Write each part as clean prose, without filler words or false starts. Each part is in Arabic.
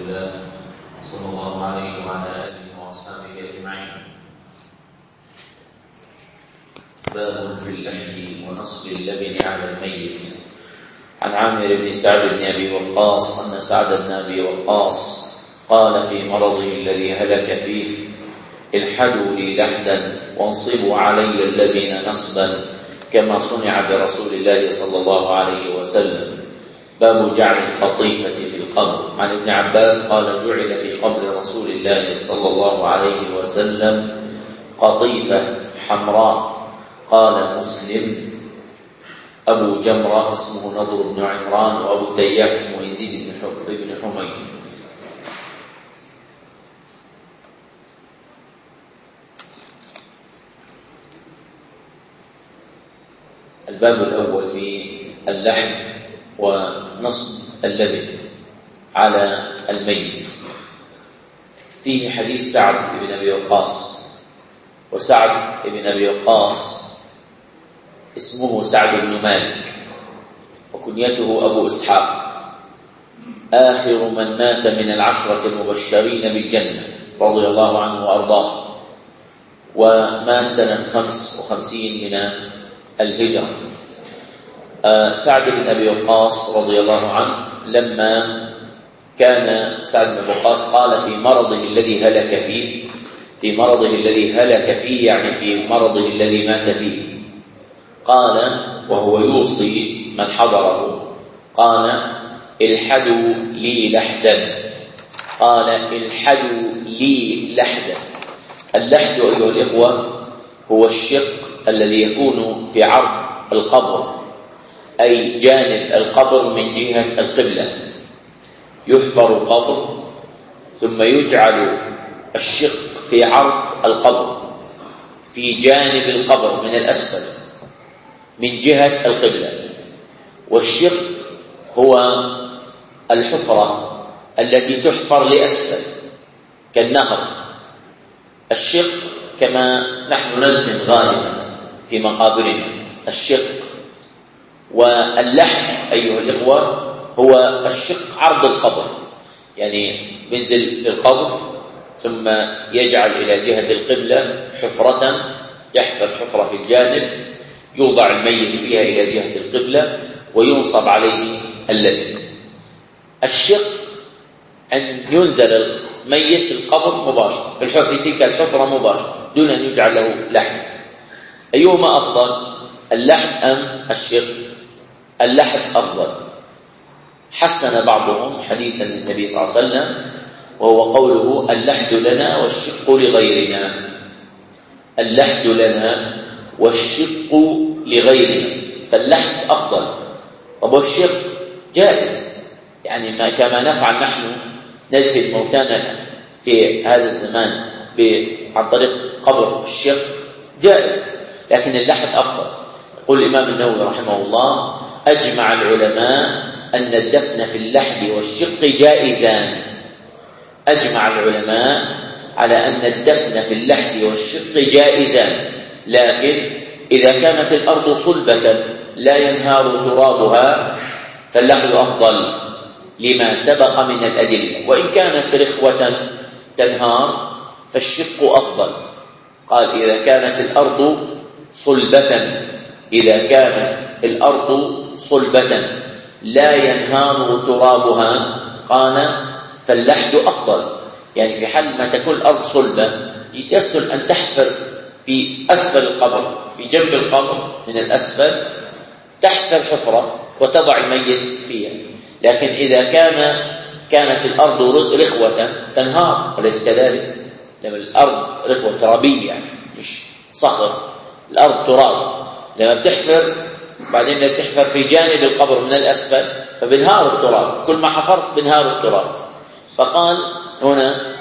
الله صلى الله عليه وعلى آله وأصحابه أجمعين. باب في اللحد ونصب اللبن على الميت. عن عامر بن سعد بن أبي وقاص أن سعد بن أبي وقاص قال في مرضه الذي هلك فيه: الحدوا لي لحدا وانصبوا علي اللبن نصبا كما صنع برسول الله صلى الله عليه وسلم. باب جعل القطيفة في القبر. عن ابن عباس قال: جعل في قبر رسول الله صلى الله عليه وسلم قطيفة حمراء. قال مسلم: أبو جمرة اسمه نضر بن عمران، وأبو التياح اسمه يزيد بن حميد. الباب الأول في اللحد ونصب اللبن على الميت. فيه حديث سعد بن أبي وقاص، وسعد بن أبي وقاص اسمه سعد بن مالك، وكنيته أبو إسحاق، آخر من مات من العشرة المبشرين بالجنة رضي الله عنه وأرضاه، ومات سنة 55 من الهجرة. سعد بن أبي وقاص رضي الله عنه لما كان سعد بن أبي وقاص قال في مرضه الذي هلك فيه، يعني في مرضه الذي مات فيه، قال وهو يوصي من حضره، قال: الحدوا لي لحدا. قال: الحدوا لي لحدا. اللحد أيها الإخوة هو الشق الذي يكون في عرض القبر، أي جانب القبر من جهة القبلة. يحفر القبر ثم يجعل الشق في عرض القبر في جانب القبر من الأسفل من جهة القبلة، والشق هو الحفرة التي تحفر لأسفل كالنهر. الشق كما نحن ندفن غالبا في مقابرنا الشق، واللحد أيها الإخوة هو الشق عرض القبر، يعني ينزل في القبر ثم يجعل إلى جهة القبلة حفرة، يحفر حفرة في الجانب، يوضع الميت فيها إلى جهة القبلة وينصب عليه اللبن. الشق أن ينزل الميت في القبر مباشرة في تلك الحفرة مباشرة دون أن يجعل له لحد. أيهما أفضل، اللحد أم الشق؟ اللحد أفضل. حسن بعضهم حديث النبي صلى الله عليه وسلم وهو قوله: اللحد لنا والشق لغيرنا. اللحد لنا والشق لغيرنا، فاللحد أفضل. طب والشق جائز، يعني كما نفعل نحن ندفن موتانا في هذا الزمان عن طريق قبر الشق جائز، لكن اللحد أفضل. يقول الإمام النووي رحمه الله: أجمع العلماء أن الدفن في اللحد والشق جائزان. أجمع العلماء على أن الدفن في اللحد والشق جائزان، لكن إذا كانت الأرض صلبة لا ينهار ترابها فاللحد أفضل لما سبق من الأدلة، وإن كانت رخوة تنهار فالشق أفضل. قال: إذا كانت الأرض صلبة لا ينهار ترابها، قال فاللحد أفضل. يعني في حال ما تكون الأرض صلبة يتيسر أن تحفر في أسفل القبر، في جنب القبر من الأسفل، تحفر حفرة وتضع الميت فيها. لكن إذا كانت الأرض رخوة تنهار، وليس كذلك. لما الأرض رخوة ترابية مش صخر، الأرض تراب، لما بتحفر بعدين بتحفر في جانب القبر من الأسفل فبنهار التراب، كل ما حفرت بنهار التراب. فقال هنا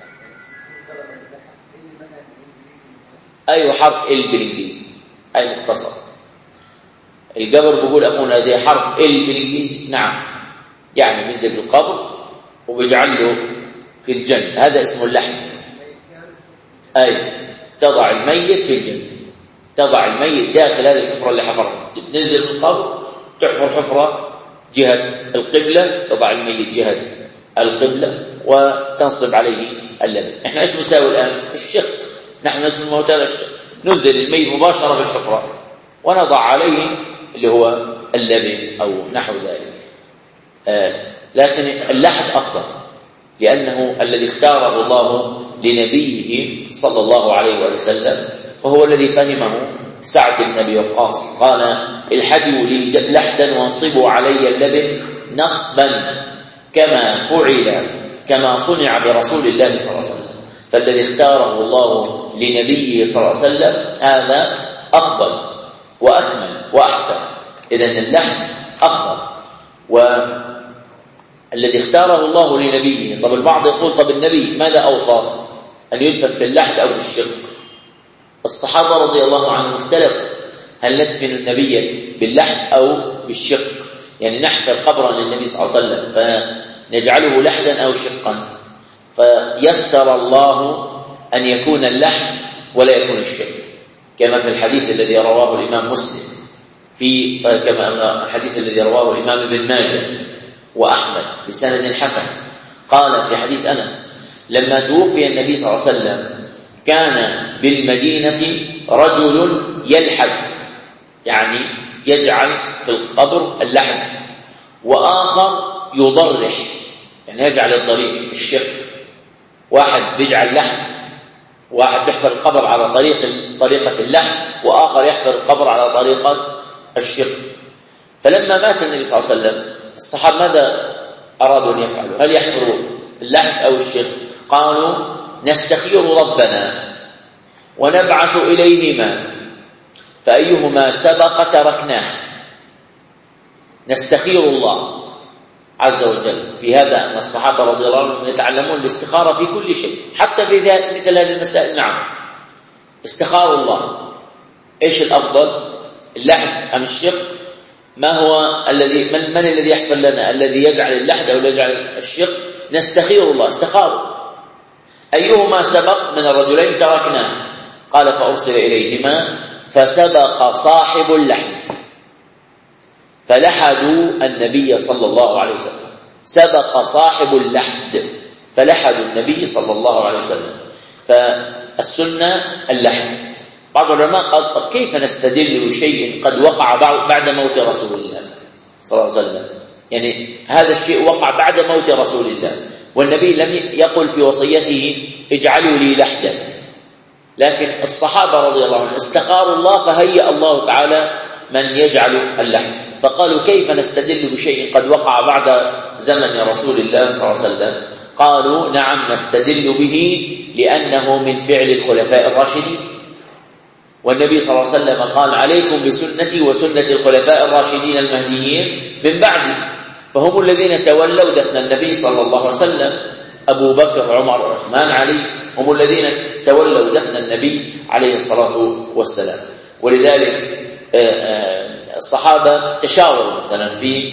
أي حرف ال بالإنجليزي، أي مختصر. القبر بيقول أخونا زي حرف ال بالإنجليزي، نعم، يعني بينزل القبر وبيجعل له في الجنب، هذا اسمه اللحد. أي تضع الميت في الجنب، تضع الميت داخل هذه الحفرة اللي حفرها، تنزل القبر، تحفر حفرة جهة القبلة، تضع الميت جهة القبلة، وتنصب عليه اللبن. احنا ايش نساوي الآن؟ الشق. نحن ندفن الموت هذا الشق، ننزل الميت مباشرة في الحفرة ونضع عليه اللي هو اللبن أو نحو ذلك. لكن اللحد أفضل، لأنه الذي اختاره الله لنبيه صلى الله عليه وسلم، وهو الذي فهمه سعد بن أبي وقاص. قال: الحدوا لي لحدا وانصبوا علي اللبن نصبا كما صنع برسول الله صلى الله عليه وسلم. فالذي اختاره الله لنبيه صلى الله عليه وسلم هذا أفضل وأكمل وأحسن. إذن اللحد أفضل. والذي اختاره الله لنبيه، طب البعض يقول: طب النبي ماذا أوصى؟ أن يدفن في اللحد أو في الشق؟ الصحابة رضي الله عنهم اختلفوا، هل ندفن النبي باللحد أو بالشق؟ يعني نحفر قبرا للنبي صلى الله عليه وسلم فنجعله لحدا أو شقا، فيسر الله أن يكون اللحد ولا يكون الشق، كما في الحديث الذي رواه الإمام مسلم، كما الحديث الذي رواه الإمام ابن ماجه وأحمد بسند حسن. قال في حديث أنس: لما توفي النبي صلى الله عليه وسلم كان بالمدينة رجل يلحد، يعني يجعل في القبر اللحد، وآخر يضرح، يعني يجعل الضريح الشق. واحد بيجعل لحد، واحد بيحفر القبر على طريقة اللحد، وآخر يحفر القبر على طريقة الشق. فلما مات النبي صلى الله عليه وسلم الصحابة ماذا أرادوا أن يفعلوا؟ هل يحفروا اللحد أو الشق؟ قالوا: نستخير ربنا ونبعث إليهما فأيهما سبق تركناه. نستخير الله عز وجل. في هذا أن الصحابة رضي الله عنهم يتعلمون الاستخارة في كل شيء، حتى في مثل هذه المسائل. نعم، استخار الله. إيش الأفضل، اللحد أم الشق؟ ما هو الذي من الذي يحفر لنا، الذي يجعل اللحد أو يجعل الشق؟ نستخير الله. استخاروا أيهما سبق من الرجلين تركناه. قال: فأرسل إليهما فسبق صاحب اللحد فلحدوا النبي صلى الله عليه وسلم. سبق صاحب اللحد فلحدوا النبي صلى الله عليه وسلم. فالسنة اللحد. بعض العلماء قال: طب كيف نستدل بشيء قد وقع بعد موت رسول الله صلى الله عليه وسلم؟ يعني هذا الشيء وقع بعد موت رسول الله، والنبي لم يقل في وصيته: اجعلوا لي لحدا. لكن الصحابة رضي الله عنهم استخاروا الله فهيأ الله تعالى من يجعل اللحد. فقالوا: كيف نستدل بشيء قد وقع بعد زمن رسول الله صلى الله عليه وسلم؟ قالوا: نعم، نستدل به لأنه من فعل الخلفاء الراشدين، والنبي صلى الله عليه وسلم قال: عليكم بسنتي وسنة الخلفاء الراشدين المهديين من بعدي. فهم الذين تولوا دفن النبي صلى الله عليه وسلم، أبو بكر، عمر، عثمان، علي، هم الذين تولوا دفن النبي عليه الصلاة والسلام. ولذلك الصحابة تشاوروا مثلا في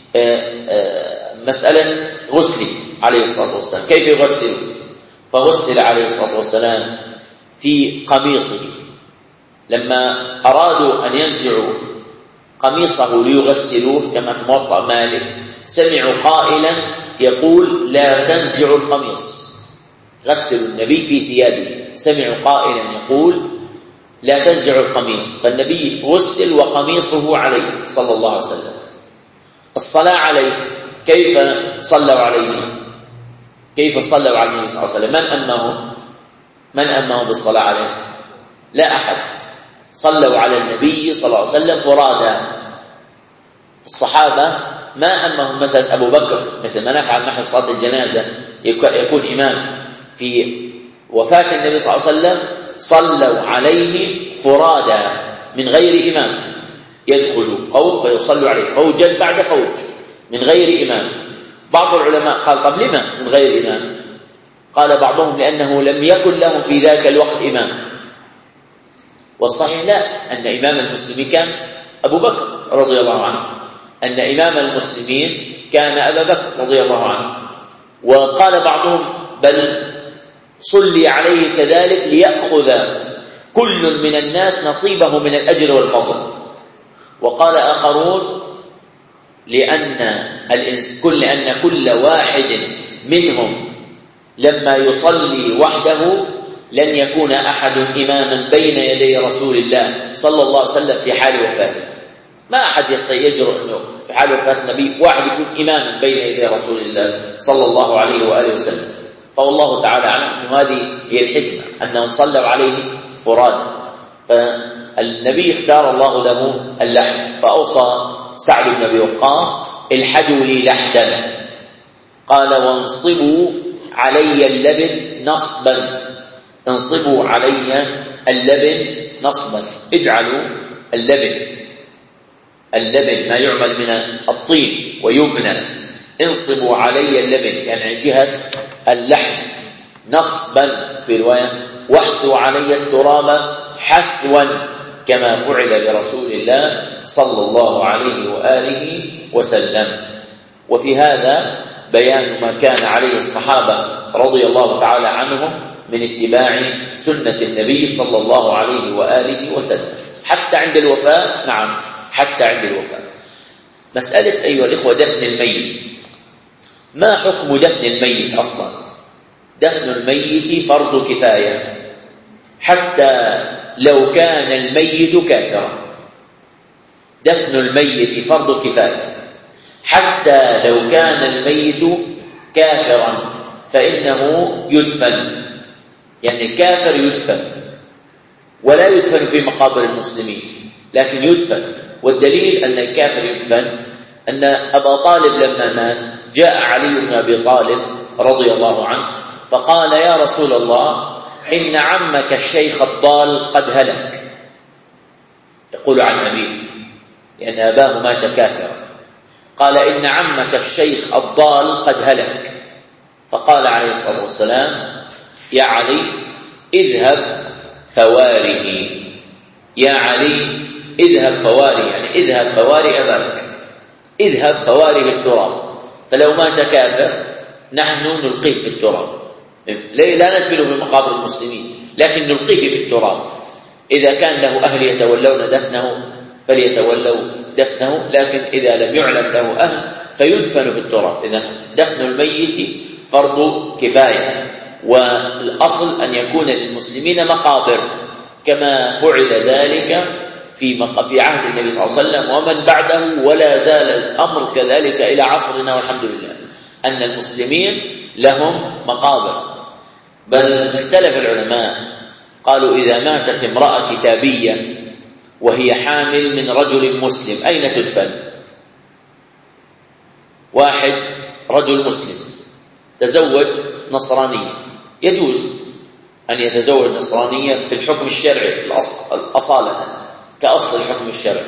مسألة غسله عليه الصلاة والسلام، كيف يغسل؟ فغسل عليه الصلاة والسلام في قميصه. لما أرادوا أن ينزعوا قميصه ليغسلوه كما في موطأ مالك، سمعوا قائلا يقول: لا تنزعوا القميص، غسلوا النبي في ثيابه. سمعوا قائلا يقول: لا تنزعوا القميص. فالنبي غسل وقميصه عليه صلى الله عليه وسلم. الصلاة عليه، كيف صلوا عليه؟ كيف صلوا على النبي صلى الله عليه وسلم؟ من أمه بالصلاة عليه؟ لا أحد. صلوا على النبي صلى الله عليه وسلم فرادا. الصحابة ما أمهم مثلا أبو بكر، مثل ما نفعل نحن في صلاة الجنازة، يكون إمام في وفاة النبي صلى الله عليه وسلم، صلوا عليه فرادا من غير إمام، يدخل قوم فيصلوا عليه فوجا بعد فوج من غير إمام. بعض العلماء قال: طب لما من غير إمام؟ قال بعضهم: لأنه لم يكن لهم في ذاك الوقت إمام. والصحيح لا، أن إمام المسلمين كان أبو بكر رضي الله عنه، أن إمام المسلمين كان أبا بكر رضي الله عنه. وقال بعضهم: بل صلي عليه كذلك ليأخذ كل من الناس نصيبه من الأجر والفضل. وقال آخرون: لأن كل واحد منهم لما يصلي وحده لن يكون أحد إماما بين يدي رسول الله صلى الله عليه وسلم في حال وفاته. ما أحد يجرؤ أنه في حال وفاة النبي واحد يكون إماما بين يدي رسول الله صلى الله عليه وآله وسلم. فالله تعالى أعلم أن هذه هي الحكمة، أنهم صلوا عليه فرادا. فالنبي اختار الله له اللحم، فأوصى سعد بن أبي وقاص: الحدوا لي لحدا. قال: وانصبوا علي اللبن نصبا، انصبوا علي اللبن نصبا، اجعلوا اللبن ما يعمل من الطين ويبنى، انصبوا علي اللبن يعني جهة اللحم نصبا، في رواية واحثوا علي التراب حثوا كما فعل برسول الله صلى الله عليه وآله وسلم. وفي هذا بيان ما كان عليه الصحابة رضي الله تعالى عنهم من اتباع سنة النبي صلى الله عليه وآله وسلم حتى عند الوفاة. نعم، حتى عند الوفاة. مسألة أيها الإخوة دفن الميت، ما حكم دفن الميت أصلا؟ دفن الميت فرض كفاية حتى لو كان الميت كافرا. دفن الميت فرض كفاية حتى لو كان الميت كافرا فإنه يدفن، يعني الكافر يدفن ولا يدفن في مقابر المسلمين لكن يدفن. والدليل أن الكافر يدفن أن أبا طالب لما مات جاء علي بن أبي طالب رضي الله عنه فقال: يا رسول الله، إن عمك الشيخ الضال قد هلك. يقول عن أبيه لأن أباه مات كافرا. قال: إن عمك الشيخ الضال قد هلك. فقال عليه الصلاة والسلام: يا علي اذهب فواره، يا علي اذهب فواره، يعني اذهب فواري أباك، اذهب فواره التراب. فلو مات كافر نحن نلقيه في التراب، لا ندفنه في مقابر المسلمين لكن نلقيه في التراب. إذا كان له أهل يتولون دفنه فليتولوا دفنه، لكن إذا لم يعلم له أهل فيدفن في التراب. إذن دفن الميت فرض كفاية، والأصل أن يكون للمسلمين مقابر كما فعل ذلك في عهد النبي صلى الله عليه وسلم ومن بعده، ولا زال الأمر كذلك إلى عصرنا والحمد لله، أن المسلمين لهم مقابر. بل اختلف العلماء، قالوا إذا ماتت امرأة كتابية وهي حامل من رجل مسلم أين تدفن؟ واحد رجل مسلم تزوج نصرانية، يجوز أن يتزوج نصرانية في الحكم الشرعي الأصالة كأصل الحكم الشرعي،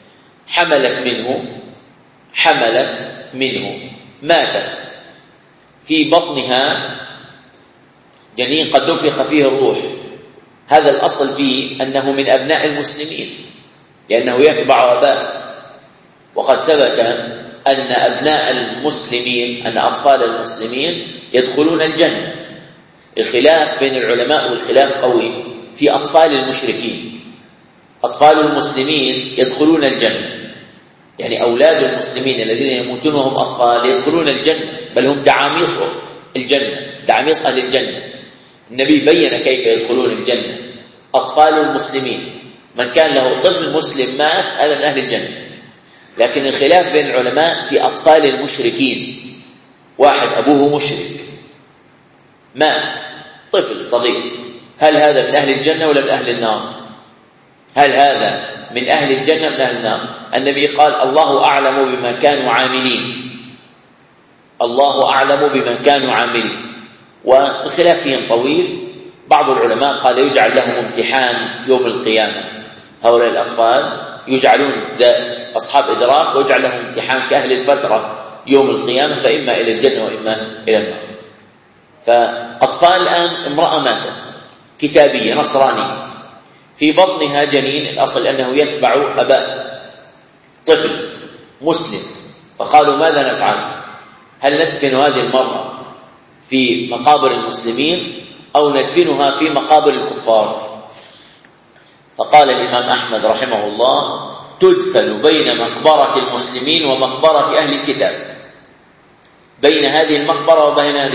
حملت منه ماتت في بطنها جنين قد نفخ فيه الروح. هذا الأصل فيه أنه من أبناء المسلمين لأنه يتبع أباه، وقد ثبت أن أبناء المسلمين، أن أطفال المسلمين يدخلون الجنة. الخلاف بين العلماء والخلاف قوي في أطفال المشركين. أطفال المسلمين يدخلون الجنة، يعني أولاد المسلمين الذين يموتون وهم أطفال يدخلون الجنة، بل هم دعاميص الجنة، دعاميص أهل الجنة. النبي بين كيف يدخلون الجنة. أطفال المسلمين من كان له طفل مسلم مات هذا من أهل الجنة. لكن الخلاف بين العلماء في أطفال المشركين. واحد أبوه مشرك مات، طفل صغير، هل هذا من أهل الجنة ولا من أهل النار؟ هل هذا من أهل الجنة من أهل النار؟ النبي قال: الله أعلم بما كانوا عاملين، الله أعلم بما كانوا عاملين. والخلاف فيهم طويل. بعض العلماء قال يجعل لهم امتحان يوم القيامة، هؤلاء الأطفال يجعلون أصحاب إدراك ويجعل لهم امتحان كأهل الفترة يوم القيامة، فإما إلى الجنة وإما إلى النار. فأطفال الآن امرأة ماتت كتابية نصرانية في بطنها جنين، الأصل أنه يتبع أباه، طفل مسلم. فقالوا ماذا نفعل؟ هل ندفن هذه المرأة في مقابر المسلمين أو ندفنها في مقابر الكفار؟ فقال الإمام أحمد رحمه الله: تدفن بين مقبرة المسلمين ومقبرة أهل الكتاب، بين هذه المقبرة وبين هذه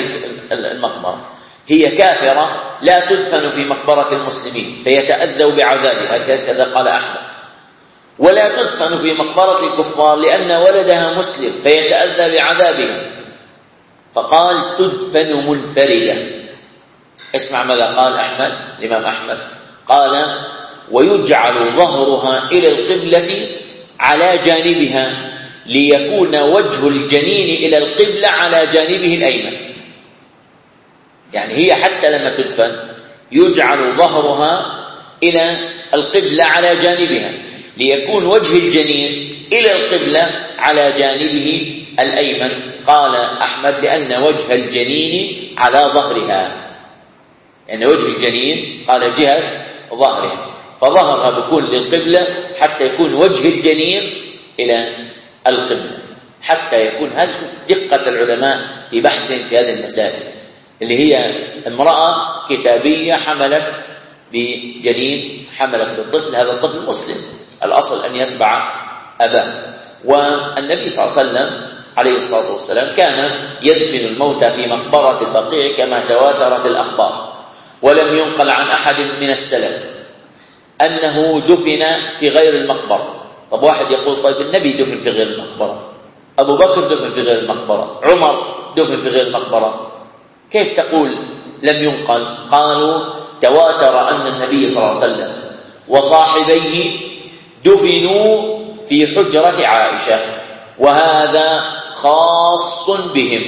المقبرة. هي كافرة لا تدفن في مقبرة المسلمين فيتأذوا بعذابها، كذا قال أحمد. ولا تدفن في مقبرة الكفار لأن ولدها مسلم فيتأذى بعذابها، فقال تدفن منفردة. اسمع ماذا قال أحمد، الإمام أحمد قال ويجعل ظهرها إلى القبلة على جانبها ليكون وجه الجنين إلى القبلة على جانبه الأيمن. يعني هي حتى لما تدفن يجعل ظهرها إلى القبلة على جانبها ليكون وجه الجنين إلى القبلة على جانبه الأيمن. قال أحمد لأن وجه الجنين على ظهرها، يعني وجه الجنين قال جهة ظهرها، فظهرها بيكون للقبلة حتى يكون وجه الجنين إلى القبلة، حتى يكون هذا. دقة العلماء في بحث في هذه المسائل، اللي هي امرأة كتابية حملت بجنين، حملت بالطفل، هذا الطفل مسلم، الأصل أن يتبع أباه. والنبي صلى الله عليه وسلم عليه الصلاة والسلام كان يدفن الموتى في مقبرة البقيع كما تواترت الأخبار، ولم ينقل عن أحد من السلف أنه دفن في غير المقبرة. طب واحد يقول طيب النبي دفن في غير المقبرة، أبو بكر دفن في غير المقبرة، عمر دفن في غير المقبرة، كيف تقول لم ينقل؟ قالوا تواتر أن النبي صلى الله عليه وسلم وصاحبيه دفنوا في حجرة عائشة، وهذا خاص بهم،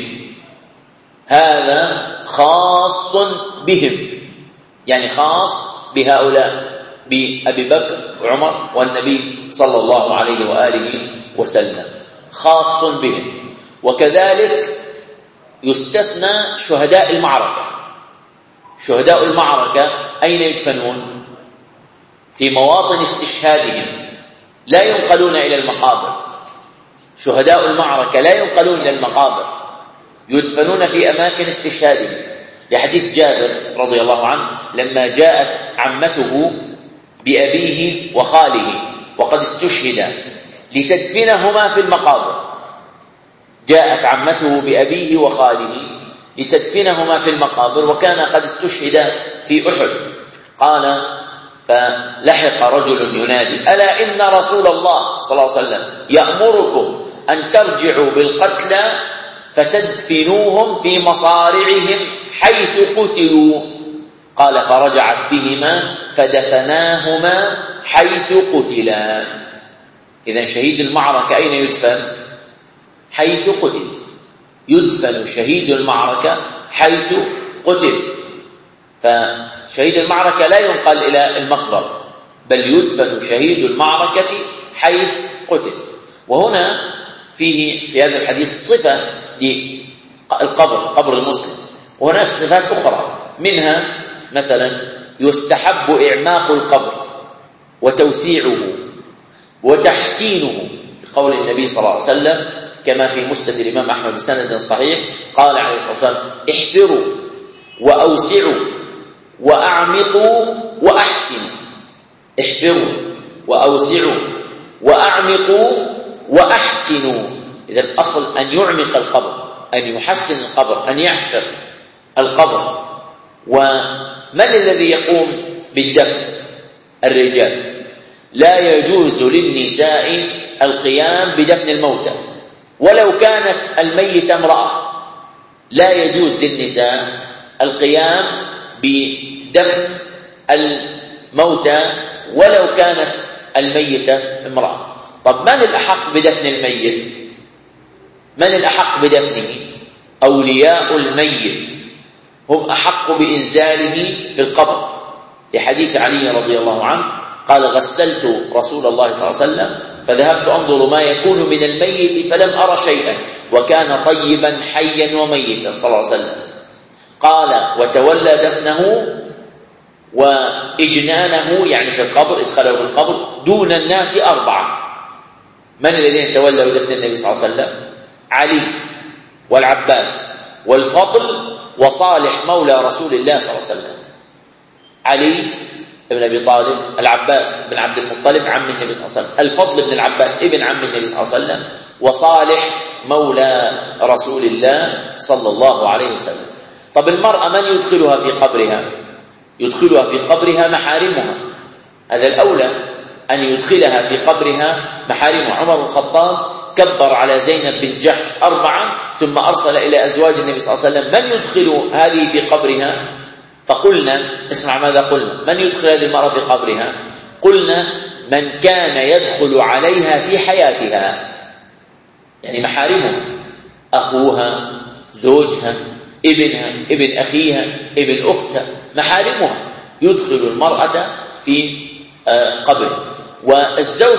هذا خاص بهم، يعني خاص بهؤلاء، بأبي بكر وعمر والنبي صلى الله عليه وآله وسلم، خاص بهم. وكذلك يستثنى شهداء المعركة. شهداء المعركة أين يدفنون؟ في مواطن استشهادهم، لا ينقلون إلى المقابر. شهداء المعركة لا ينقلون إلى المقابر، يدفنون في أماكن استشهادهم، لحديث جابر رضي الله عنه لما جاءت عمته بأبيه وخاله وقد استشهدا لتدفنهما في المقابر، جاءت عمته بأبيه وخاله لتدفنهما في المقابر وكان قد استشهد في أحد. قال فلحق رجل ينادي ألا إن رسول الله صلى الله عليه وسلم يأمركم أن ترجعوا بالقتلى فتدفنوهم في مصارعهم حيث قتلوا. قال فرجعت بهما فدفناهما حيث قتلا. إذن شهيد المعركة أين يدفن؟ حيث قتل. يدفن شهيد المعركة حيث قتل، فشهيد المعركة لا ينقل إلى المقبرة، بل يدفن شهيد المعركة حيث قتل. وهنا فيه في هذا الحديث صفة للقبر، قبر المسلم، وهناك صفات أخرى، منها مثلا يستحب إعماق القبر وتوسيعه وتحسينه، بقول النبي صلى الله عليه وسلم كما في مسند الإمام أحمد بسند صحيح قال عليه الصلاة والسلام احفروا وأوسعوا وأعمقوا وأحسنوا. احفروا وأوسعوا وأعمقوا وأحسنوا. إذن الأصل أن يعمق القبر، أن يحسن القبر، أن يحفر القبر. ومن الذي يقوم بالدفن؟ الرجال. لا يجوز للنساء القيام بدفن الموتى ولو كانت الميتة امرأة، لا يجوز للنساء القيام بدفن الموتى ولو كانت الميتة امرأة. طب من الأحق بدفن الميت؟ من الأحق بدفنه؟ أولياء الميت هم أحق بإنزاله في القبر، لحديث علي رضي الله عنه قال غسلت رسول الله صلى الله عليه وسلم فذهبت أنظر ما يكون من الميت فلم أرى شيئا وكان طيبا حيا وميتا صلى الله عليه وسلم. قال وتولى دفنه وإجنانه، يعني في القبر، إدخاله في القبر دون الناس 4. من الذين تولوا دفن النبي صلى الله عليه وسلم؟ علي والعباس والفضل وصالح مولى رسول الله صلى الله عليه وسلم. علي ابن أبي طالب، العباس بن عبد المطلب عم النبي صلى الله عليه وسلم، الفضل بن العباس ابن عم النبي صلى الله عليه وسلم، وصالح مولى رسول الله صلى الله عليه وسلم. طب المرأة من يدخلها في قبرها؟ يدخلها في قبرها محارمها، هذا الأولى أن يدخلها في قبرها محارمها. عمر بن الخطاب كبر على زينب بن جحش 4 ثم أرسل إلى أزواج النبي صلى الله عليه وسلم من يدخل هذه في قبرها؟ فقلنا، اسمع ماذا قلنا، من يدخل هذه المرأة في قبرها؟ قلنا من كان يدخل عليها في حياتها، يعني محارمها، أخوها، زوجها، ابنها، ابن أخيها، ابن أختها، محارمها يدخل المرأة في قبر. والزوج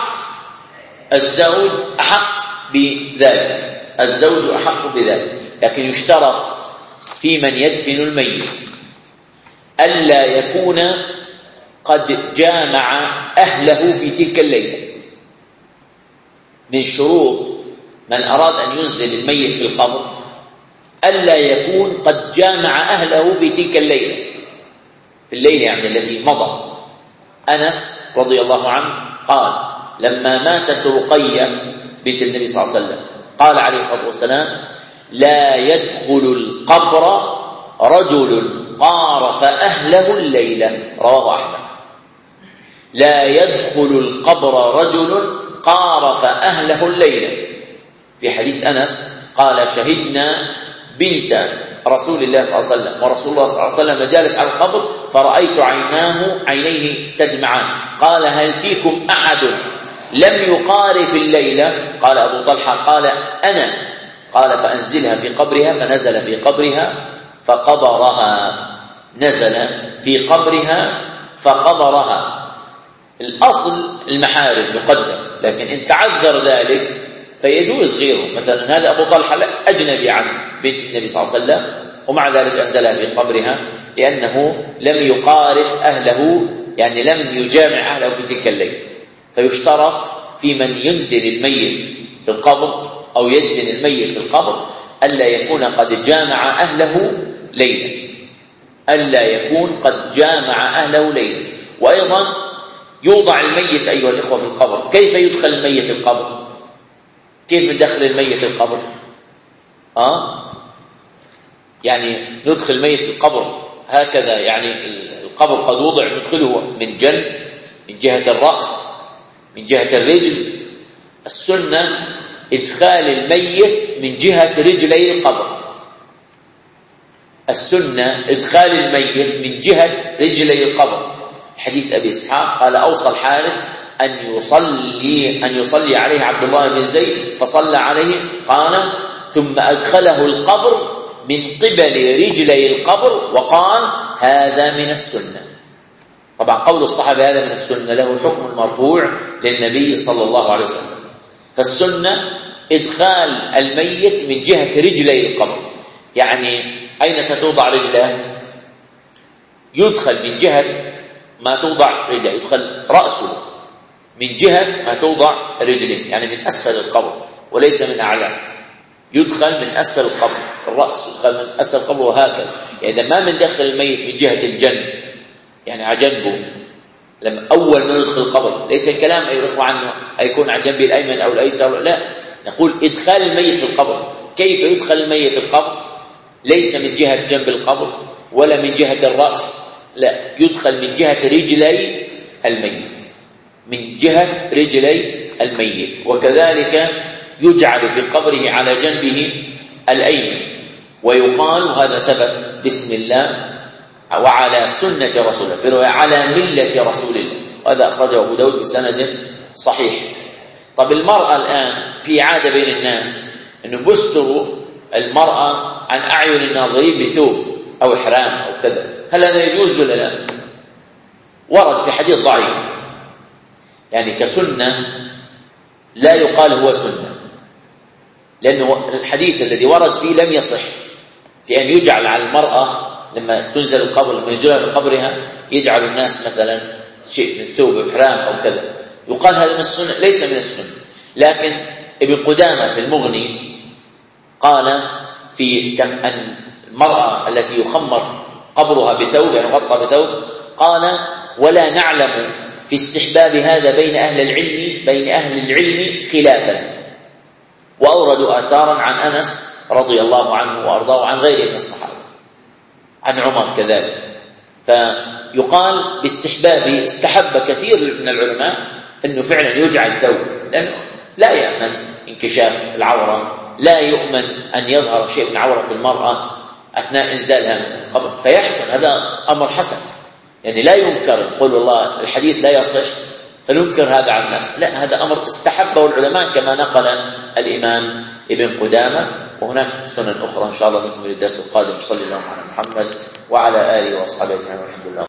أحق بذلك، الزوج أحق بذلك، لكن يشترط في من يدفن الميت ألا يكون قد جامع أهله في تلك الليلة. من شروط من أراد أن ينزل الميت في القبر ألا يكون قد جامع أهله في تلك الليلة، في الليلة يعني التي مضى. أنس رضي الله عنه قال لما ماتت رقية بنت النبي صلى الله عليه وسلم قال عليه الصلاة والسلام لا يدخل القبر رجل قارف أهله الليلة، رواه أحمد. لا يدخل القبر رجل قارف أهله الليلة. في حديث أنس قال شهدنا بنت رسول الله صلى الله عليه وسلم ورسول الله صلى الله عليه وسلم جالس على القبر فرأيت عينيه تدمعان، قال هل فيكم أحد لم يقارف الليلة؟ قال أبو طلحة قال أنا. قال فأنزلها في قبرها، فنزل في قبرها فقبرها، نزل في قبرها فقبرها. الأصل المحارم يقدم، لكن إن تعذر ذلك فيجوز غيره. مثلا هذا أبو طلحة أجنبي عن بنت النبي صلى الله عليه وسلم، ومع ذلك أنزلها في قبرها لأنه لم يقارف أهله، يعني لم يجامع أهله في تلك الليلة. فيشترط في من ينزل الميت في القبر أو يدفن الميت في القبر ألا يكون قد جامع أهله ليلا، ألا يكون قد جامع أهله ليلا. وأيضا يوضع الميت أيها الإخوة في القبر. كيف يدخل الميت القبر؟ كيف ندخل الميت القبر؟ يعني ندخل الميت القبر هكذا، يعني القبر قد وضع ندخله من جنب، من جهة الرأس، من جهة الرجل. السنة إدخال الميت من جهة رجلي القبر، السنة إدخال الميت من جهة رجلي القبر. حديث أبي إسحاق قال أوصى الحارث أن يصلي عليه عبد الله بن زيد فصلى عليه، قال ثم أدخله القبر من قبل رجلي القبر وقال هذا من السنة. طبعا قول الصحابة هذا من السنة له الحكم المرفوع للنبي صلى الله عليه وسلم. فالسنة إدخال الميت من جهة رجلي القبر. يعني أين ستوضع رجله؟ يدخل من جهة ما توضع رجله، يدخل رأسه من جهة ما توضع رجله، يعني من أسفل القبر وليس من أعلاه. يدخل من أسفل القبر، الرأس يدخل من أسفل القبر وهكذا. يعني لما من دخل الميت من جهة الجنب، يعني على جنبه، لما أول ما يدخل القبر، ليس الكلام أيها الأخوة عنه يكون على جنبه الأيمن أو الأيسر، لا، نقول إدخال الميت في القبر. كيف يدخل الميت في القبر؟ ليس من جهة جنب القبر ولا من جهة الرأس، لا، يدخل من جهة رجلي الميت، من جهة رجلي الميت. وكذلك يجعل في قبره على جنبه الأيمن، ويقال هذا ثبت بسم الله وعلى سنة رسول الله، على ملة رسول الله، وهذا أخرجه أبو داود بسند صحيح. طب المرأة الآن في عادة بين الناس أنه بستروا المرأة عن أعين الناظرين بثوب أو إحرام أو كذا، هل هذا يجوز ولا لا؟ ورد في حديث ضعيف، يعني كسنة لا يقال هو سنة، لأنه الحديث الذي ورد فيه لم يصح في أن يجعل على المرأة لما تنزل القبر، لما ينزلها في قبرها يجعل الناس مثلا شيء من ثوب إحرام أو كذا، يقال هذا من السنة، ليس من السنة. لكن ابن قدامة في المغني قال في أن المرأة التي يخمر قبرها بثوب، يعني غطى بثوب، قال ولا نعلم في استحباب هذا بين أهل العلم خلافا. وأوردوا آثارا عن أنس رضي الله عنه وأرضاه عن غيره من الصحابة. عن عمر كذلك. فيقال استحب كثير من العلماء أنه فعلا يجعل ثوب، لأنه لا يأمن انكشاف العورة، لا يؤمن أن يظهر شيء من عورة المرأة أثناء إنزالها من القبر، فيحسن. هذا أمر حسن، يعني لا ينكر. يقول والله الحديث لا يصح فننكر هذا على الناس، لا، هذا أمر استحبه العلماء كما نقل الإمام ابن قدامة. وهناك سنن أخرى إن شاء الله نكمل الدرس القادم. صلى الله على محمد وعلى آله وأصحابه أجمعين والحمد لله.